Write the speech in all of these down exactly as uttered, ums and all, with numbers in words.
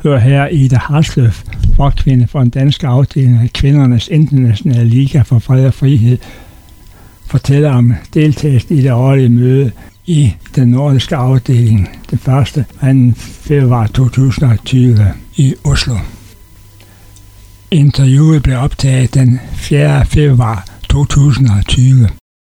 hør her Ida Harsløf, forkvinde for den danske afdeling af Kvindernes Internationale Liga for Fred og Frihed, fortæller om deltagelse i det årlige møde i den nordiske afdeling, det første anden februar to tusind og tyve i Oslo. Interviewet blev optaget den fjerde februar to tusind og tyve.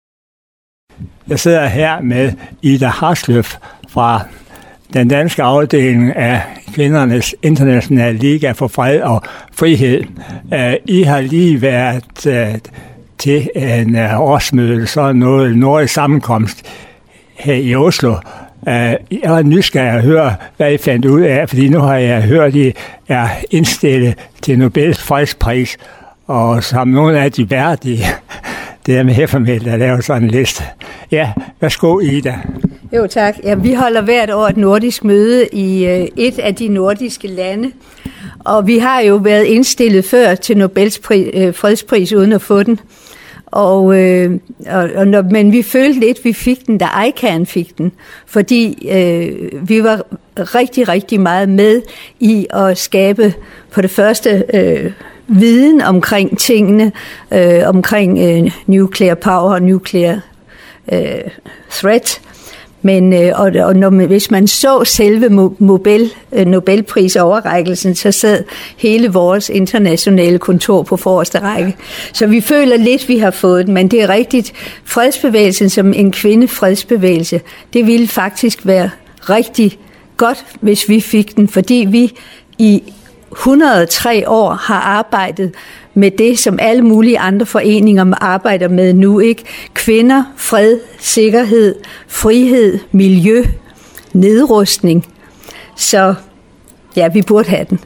Jeg sidder her med Ida Harsløf fra den danske afdeling af Kvindernes Internationale Liga for Fred og Frihed. I har lige været til en årsmøde, så noget nordisk sammenkomst her i Oslo. Jeg er nysgerrig at høre, hvad I fandt ud af, fordi nu har jeg hørt, at I er indstillet til Nobels fredspris, og som nogle af de værdige, det er med Heffermel, der laver sådan en liste. Ja, værsgo Ida. Jo tak. Ja, vi holder hvert år et nordisk møde i øh, et af de nordiske lande, og vi har jo været indstillet før til Nobels pri, øh, fredspris uden at få den. Og, øh, og, og når, men vi følte lidt, vi fik den, da I C A N fik den, fordi øh, vi var rigtig, rigtig meget med i at skabe på det første øh, viden omkring tingene, øh, omkring øh, nuclear power og nuclear øh, threat. Men øh, og, og når man, hvis man så selve Nobel, øh, Nobelprisoverrækkelsen, så sad hele vores internationale kontor på forreste række. Så vi føler lidt, vi har fået den, men det er rigtigt. Fredsbevægelsen som en kvindefredsbevægelse, det ville faktisk være rigtig godt, hvis vi fik den, fordi vi i et hundrede og tre år har arbejdet med det, som alle mulige andre foreninger arbejder med nu, ikke? Kvinder, fred, sikkerhed, frihed, miljø, nedrustning. Så ja, vi burde have den.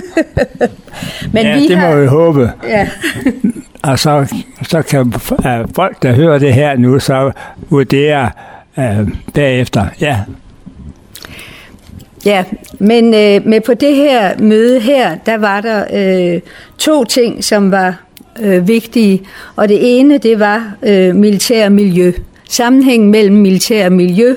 Men ja, vi det har... må vi håbe. Ja. Og så, så kan uh, folk, der hører det her nu, så vurdere uh, bagefter. Ja. Ja, men øh, med på det her møde her, der var der øh, to ting, som var øh, vigtige. Og det ene, det var øh, militær og miljø. Sammenhængen mellem militær og miljø.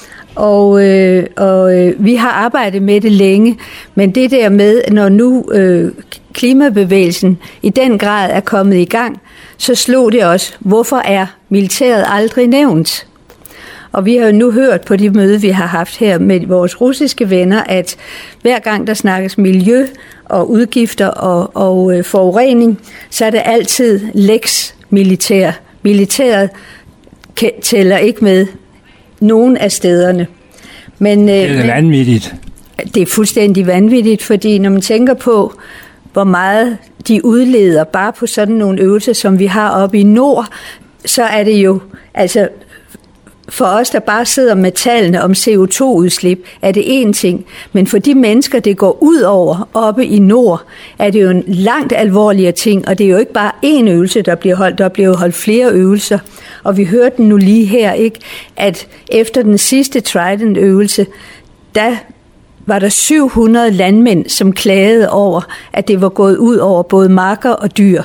Og, øh, og øh, vi har arbejdet med det længe. Men det der med, når nu øh, klimabevægelsen i den grad er kommet i gang, så slog det også, hvorfor er militæret aldrig nævnt? Og vi har jo nu hørt på de møder, vi har haft her med vores russiske venner, at hver gang der snakkes miljø og udgifter og, og øh, forurening, så er det altid lex militær. Militæret tæller ikke med nogen af stederne. Men, øh, det er vanvittigt. Det er fuldstændig vanvittigt, fordi når man tænker på, hvor meget de udleder bare på sådan nogle øvelser, som vi har oppe i nord, så er det jo altså... For os, der bare sidder med tallene om C O to udslip, er det én ting. Men for de mennesker, det går ud over oppe i nord, er det jo en langt alvorligere ting. Og det er jo ikke bare én øvelse, der bliver holdt. Der bliver holdt flere øvelser. Og vi hørte den nu lige her, ikke, at efter den sidste Trident-øvelse, der var der syv hundrede landmænd, som klagede over, at det var gået ud over både marker og dyr.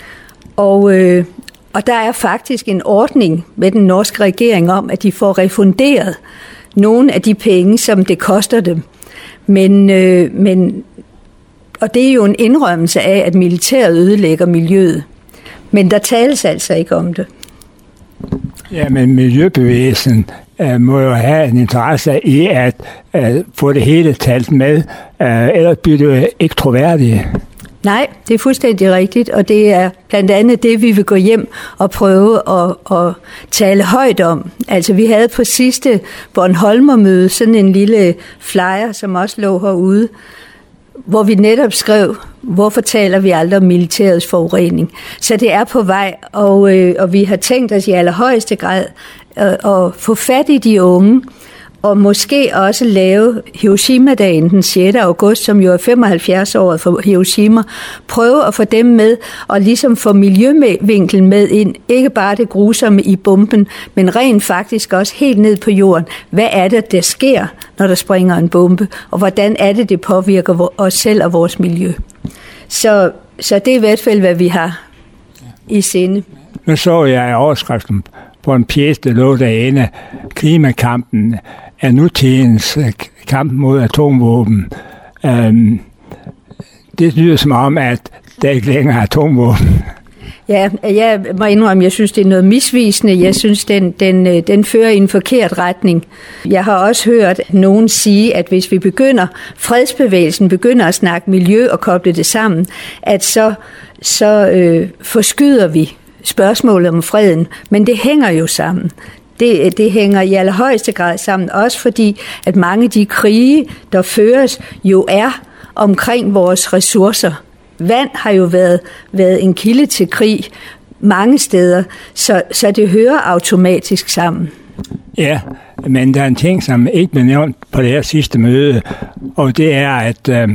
Og... Øh, Og der er faktisk en ordning med den norske regering om, at de får refunderet nogle af de penge, som det koster dem. Men, øh, men, og det er jo en indrømmelse af, at militæret ødelægger miljøet. Men der tales altså ikke om det. Ja, men miljøbevægelsen øh, må jo have en interesse i at øh, få det hele talt med, øh, ellers bliver det jo ikke troværdigt. Nej, det er fuldstændig rigtigt, og det er blandt andet det, vi vil gå hjem og prøve at, at tale højt om. Altså, vi havde på sidste Bornholmermøde sådan en lille flyer, som også lå herude, hvor vi netop skrev, hvorfor taler vi aldrig om militærets forurening. Så det er på vej, og, øh, og vi har tænkt os i allerhøjeste grad at, at få fat i de unge, og måske også lave Hiroshima-dagen den sjette august, som jo er femoghalvfjerds år for Hiroshima, prøve at få dem med, og ligesom få miljøvinklen med ind, ikke bare det grusomme i bomben, men rent faktisk også helt ned på jorden. Hvad er det, der sker, når der springer en bombe, og hvordan er det, det påvirker os selv og vores miljø? Så, så det er i hvert fald, hvad vi har i sinde. Nu så jeg i overskriften på en pjece, der lå derinde, klimakampen er nutidens kamp mod atomvåben. Øhm, det lyder som om, at der ikke længere er atomvåben. Ja, jeg må indrømme, jeg synes, det er noget misvisende. Jeg synes, den, den, den fører i en forkert retning. Jeg har også hørt nogen sige, at hvis vi begynder, fredsbevægelsen begynder at snakke miljø og koble det sammen, at så, så øh, forskyder vi spørgsmålet om freden. Men det hænger jo sammen. Det, det hænger i allerhøjeste grad sammen, også fordi, at mange af de krige, der føres, jo er omkring vores ressourcer. Vand har jo været, været en kilde til krig mange steder, så, så det hører automatisk sammen. Ja, men der er en ting, som ikke blev nævnt på det her sidste møde, og det er, at øh,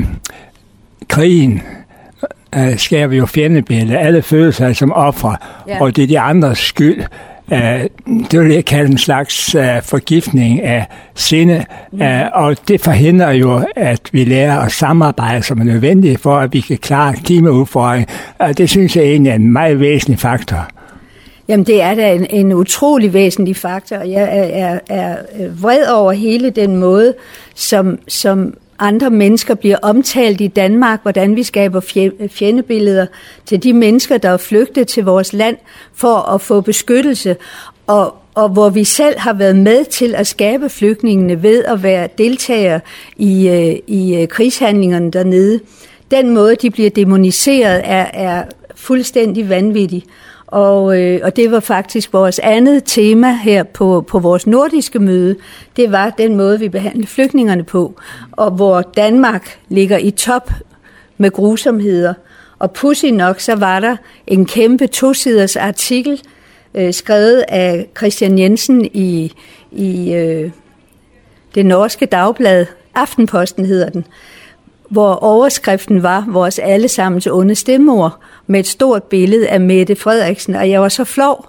krigen øh, skaber jo fjendebilleder. Alle føler sig som ofre, ja. Og det er de andres skyld. Uh, det vil jeg kalde en slags uh, forgiftning af sinde, uh, og det forhindrer jo, at vi lærer at samarbejde, som er nødvendigt for, at vi kan klare klimaudfordringen. Uh, det synes jeg egentlig er en meget væsentlig faktor. Jamen det er da en, en utrolig væsentlig faktor, og jeg er, er, er vred over hele den måde, som, som andre mennesker bliver omtalt i Danmark, hvordan vi skaber fjendebilleder til de mennesker, der er flygtet til vores land for at få beskyttelse, og, og hvor vi selv har været med til at skabe flygtningene ved at være deltagere i, i krigshandlingerne dernede. Den måde, de bliver demoniseret, er, er fuldstændig vanvittig. Og, øh, og det var faktisk vores andet tema her på, på vores nordiske møde. Det var den måde, vi behandlede flygtningerne på, og hvor Danmark ligger i top med grusomheder. Og pudsigt nok, så var der en kæmpe tosiders artikel, øh, skrevet af Christian Jensen i, i øh, det norske dagblad, Aftenposten hedder den, hvor overskriften var vores allesammens onde stemmeord, med et stort billede af Mette Frederiksen. Og jeg var så flov,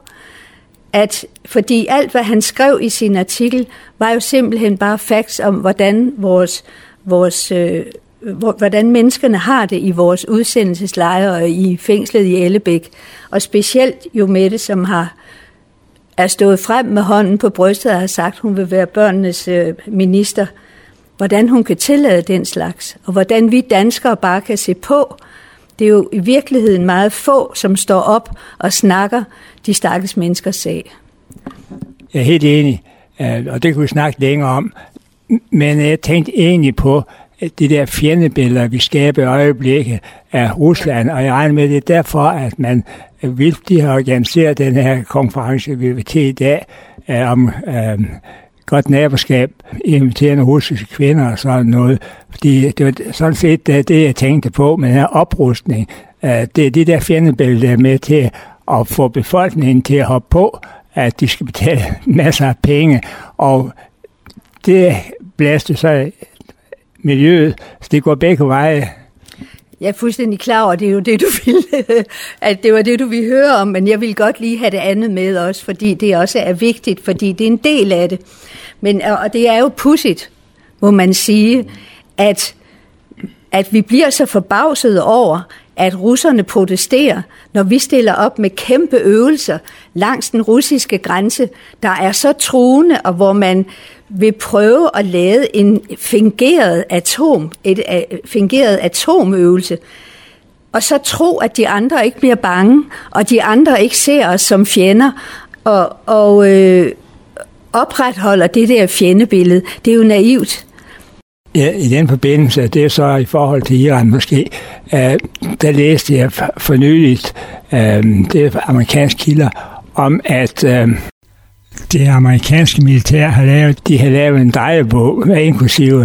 at fordi alt, hvad han skrev i sin artikel, var jo simpelthen bare facts om, hvordan, vores, vores, øh, hvordan menneskerne har det i vores udsendelseslejre og i fængslet i Ellebæk. Og specielt jo Mette, som har er stået frem med hånden på brystet og har sagt, at hun vil være børnenes øh, minister. Hvordan hun kan tillade den slags, og hvordan vi danskere bare kan se på. Det er jo i virkeligheden meget få, som står op og snakker de stakkels menneskers sag. Jeg er helt enig, og det kunne vi snakke længere om. Men jeg tænkte egentlig på det der fjendebilleder, vi skaber i øjeblikket af Rusland, og jeg regner med, det er derfor, at man vildt har organiseret den her konference, vi vil til i dag, om øh, godt naboskab, inviterende russiske kvinder og sådan noget. Fordi det var sådan set det, jeg tænkte på med den her oprustning. Det er det der fjendebillede, der er med til at få befolkningen til at hoppe på, at de skal betale masser af penge. Og det blæste så miljøet, så det går begge veje. Jeg er fuldstændig klar over, det er jo det, du ville, at det var det, du ville høre om, men jeg vil godt lige have det andet med også, fordi det også er vigtigt, fordi det er en del af det. Men, og det er jo pudsigt, må man sige, at, at vi bliver så forbavset over, at russerne protesterer, når vi stiller op med kæmpe øvelser langs den russiske grænse, der er så truende, og hvor man vil prøve at lave en fingeret atom, et, et fingeret atomøvelse, og så tro, at de andre ikke bliver bange, og de andre ikke ser os som fjender, og, og øh, opretholder det der fjendebillede. Det er jo naivt. Ja, i den forbindelse, det er så i forhold til Iran måske, øh, der læste jeg for nyligt, øh, det er amerikanske kilder, om at øh, det amerikanske militær har lavet, de har lavet en drejebog, inklusive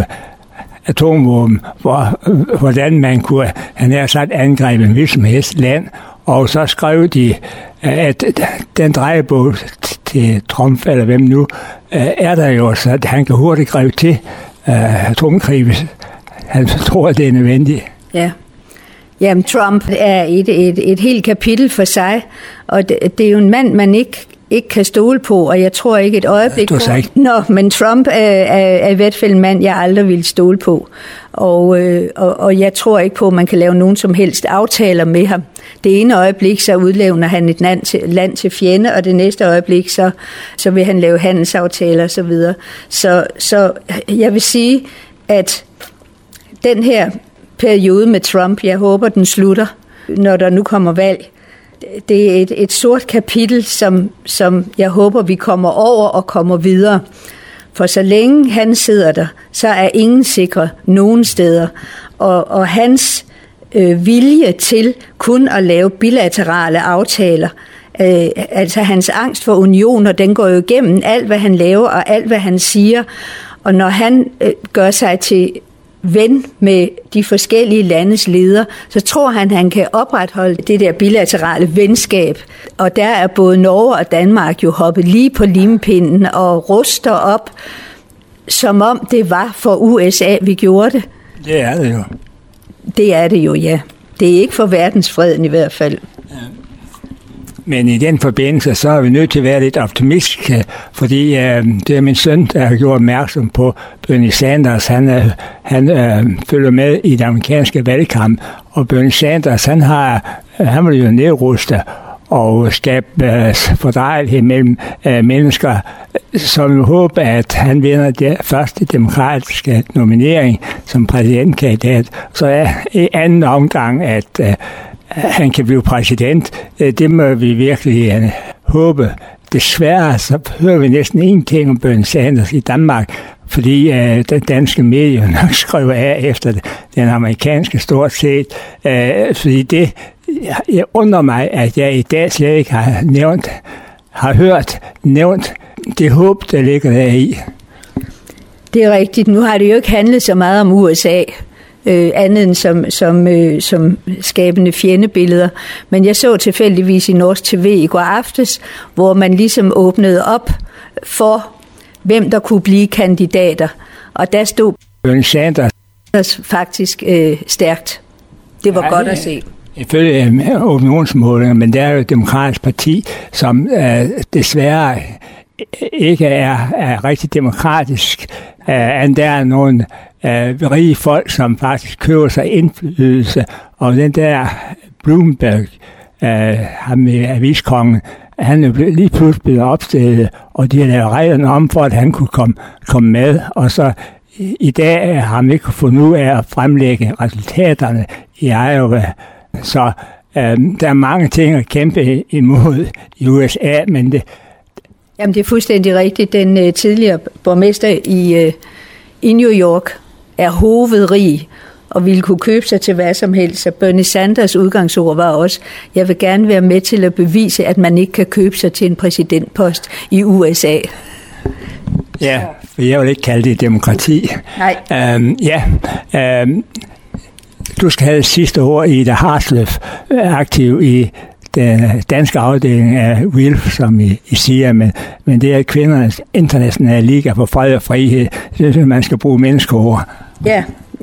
atomvåben, hvor, hvordan man kunne, han har sagt, angrebet en hvilket som helst land, og så skrev de, at den drejebog til Trump, eller hvem nu, er der jo, så han kan hurtigt gribe til uh, atomkrig, hvis han tror, at det er nødvendigt. Ja. Jamen, Trump er et, et, et helt kapitel for sig, og det, det er jo en mand, man ikke ikke kan stole på, og jeg tror ikke et øjeblik på. Nå, men Trump er, er, er i hvert fald en mand, jeg aldrig ville stole på. Og, øh, og, og jeg tror ikke på, at man kan lave nogen som helst aftaler med ham. Det ene øjeblik, så udlevner han et land til, land til fjende, og det næste øjeblik, så, så vil han lave handelsaftaler osv. Så, så jeg vil sige, at den her periode med Trump, jeg håber, den slutter, når der nu kommer valg. Det er et, et sort kapitel, som, som jeg håber, vi kommer over og kommer videre. For så længe han sidder der, så er ingen sikre nogen steder. Og, og hans øh, vilje til kun at lave bilaterale aftaler, øh, altså hans angst for unioner, den går jo igennem alt, hvad han laver og alt, hvad han siger. Og når han øh, gør sig til ven med de forskellige landes ledere, så tror han, han kan opretholde det der bilaterale venskab. Og der er både Norge og Danmark jo hoppet lige på limpinden og ruster op, som om det var for U S A, vi gjorde det. Det er det jo. Det er det jo, ja. Det er ikke for verdensfreden i hvert fald. Ja. Men i den forbindelse, så er vi nødt til at være lidt optimistiske, fordi øh, det er min søn, der har gjort opmærksom på Bernie Sanders. Han, øh, han øh, følger med i den amerikanske valgkamp, og Bernie Sanders, han, har, øh, han vil jo nedruste og skabe øh, fordrejelighed mellem øh, mennesker, som vi håber, at han vinder det første demokratiske nominering som præsidentkandidat. Så er i anden omgang, at øh, han kan blive præsident. Det må vi virkelig uh, håbe. Desværre så hører vi næsten ingenting om Bernie Sanders i Danmark, fordi uh, den danske medier nok skriver af efter den amerikanske stort set. Uh, fordi det, jeg, jeg undrer mig, at jeg i dag slet ikke har nævnt, har hørt nævnt det håb, der ligger der i. Det er rigtigt. Nu har det jo ikke handlet så meget om U S A. Øh, andet end som, som, øh, som skabende fjendebilleder. Men jeg så tilfældigvis i Norsk T V i går aftes, hvor man ligesom åbnede op for, hvem der kunne blive kandidater. Og der stod Bernie Sanders faktisk øh, stærkt. Det var ja, godt at se. Ifølge opinionsmålinger, men det er jo et demokratisk parti, som øh, desværre ikke er, er rigtig demokratisk. Uh, der er nogle uh, rige folk, som faktisk køber sig indflydelse, og den der Bloomberg, uh, ham med aviskongen, han er blevet, lige pludselig blevet opstillet, og de har lavet reglerne om, for at han kunne komme, komme med, og så i, i dag har han ikke fundet ud af at fremlægge resultaterne i Iowa. Så uh, der er mange ting at kæmpe imod i U S A, men det Jamen, det er fuldstændig rigtigt. Den uh, tidligere borgmester i, uh, i New York er hovedrig og ville kunne købe sig til hvad som helst. Så Bernie Sanders udgangsord var også, jeg vil gerne være med til at bevise, at man ikke kan købe sig til en præsidentpost i U S A. Ja, for jeg vil ikke kalde det demokrati. Nej. Um, ja, um, du skal have det sidste ord i Ida Harsløf, aktiv i den danske afdeling af W I L F, som I, I siger, men, men det er kvindernes internationale liga for fred og frihed. Det synes man skal bruge menneskeord. Ja,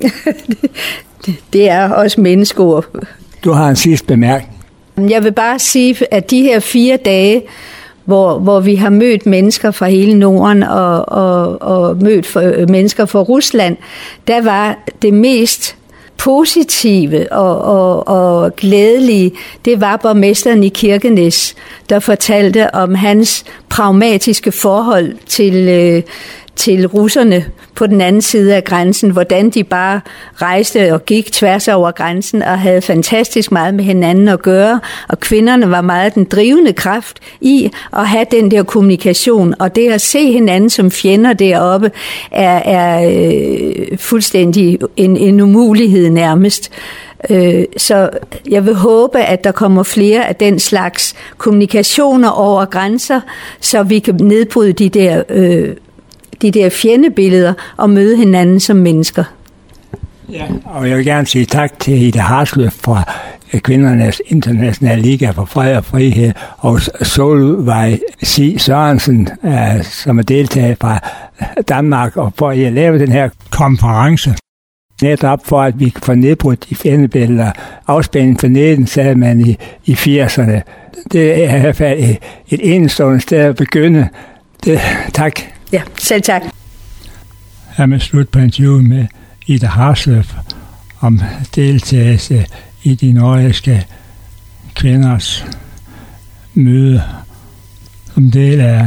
det er også menneskeord. Du har en sidste bemærkning. Jeg vil bare sige, at de her fire dage, hvor, hvor vi har mødt mennesker fra hele Norden og, og, og mødt for, mennesker fra Rusland, der var det mest positive og, og, og glædelige, det var borgmesteren i Kirkenes, der fortalte om hans pragmatiske forhold til, øh, til russerne på den anden side af grænsen, hvordan de bare rejste og gik tværs over grænsen og havde fantastisk meget med hinanden at gøre, og kvinderne var meget den drivende kraft i at have den der kommunikation, og det at se hinanden som fjender deroppe er, er øh, fuldstændig en, en umulighed nærmest. Øh, så jeg vil håbe, at der kommer flere af den slags kommunikationer over grænser, så vi kan nedbryde de der øh, de der fjendebilleder og møde hinanden som mennesker. Ja, og jeg vil gerne sige tak til Ida Harsløf fra Kvindernes Internationale Liga for Fred og Frihed, og Solvej C. Sørensen, som er deltaget fra Danmark, og for at lave den her konference. Netop for, at vi kan få nedbrudt de fjendebilleder. Afspænding for neden, sagde man i, i firserne. Det er i hvert fald et, et enestående sted at begynde. Det, tak. Ja, selv tak. Her med slut på interviewet med Ida Harsløf om deltagelse i de nordiske kvinders møde som del af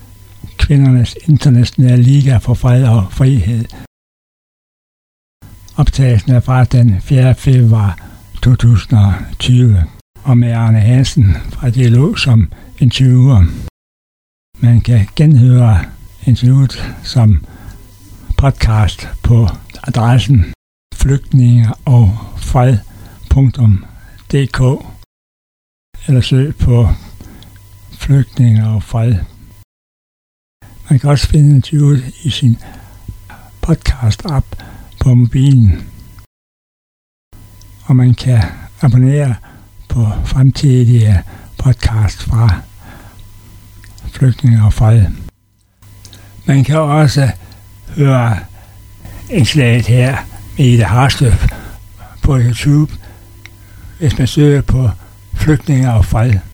Kvindernes Internationale Liga for Fred og Frihed. Optagelsen er fra den fjerde februar to tusind og tyve, og med Arne Hansen fra Dialog som interviewer. Man kan genhøre interviewet som podcast på adressen flygtninge og fred punktum d k eller søg på flygtninge og fred. Man kan også finde interviewet i sin podcast-app på mobilen, og man kan abonnere på fremtidige podcast fra Flygtninge og Fred. Man kan også høre indslaget her med Ida Harsløf på YouTube, hvis man søger på Flygtninge og Fred.